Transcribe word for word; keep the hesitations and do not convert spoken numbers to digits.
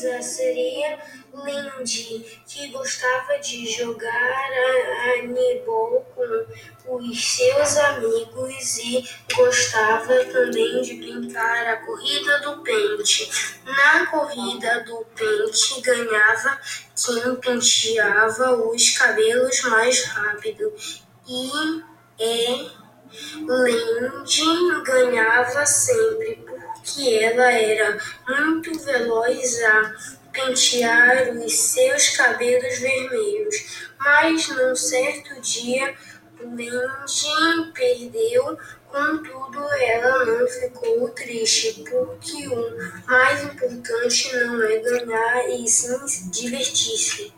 a sereia Lindy, que gostava de jogar handebol com os seus amigos e gostava também de brincar a corrida do pente. Na corrida do pente ganhava quem penteava os cabelos mais rápido e é Lindy ganhava sempre, porque ela era muito veloz a pentear os seus cabelos vermelhos. Mas num certo dia, Lindy perdeu. Contudo, ela não ficou triste, porque o mais importante não é ganhar, e sim divertir-se.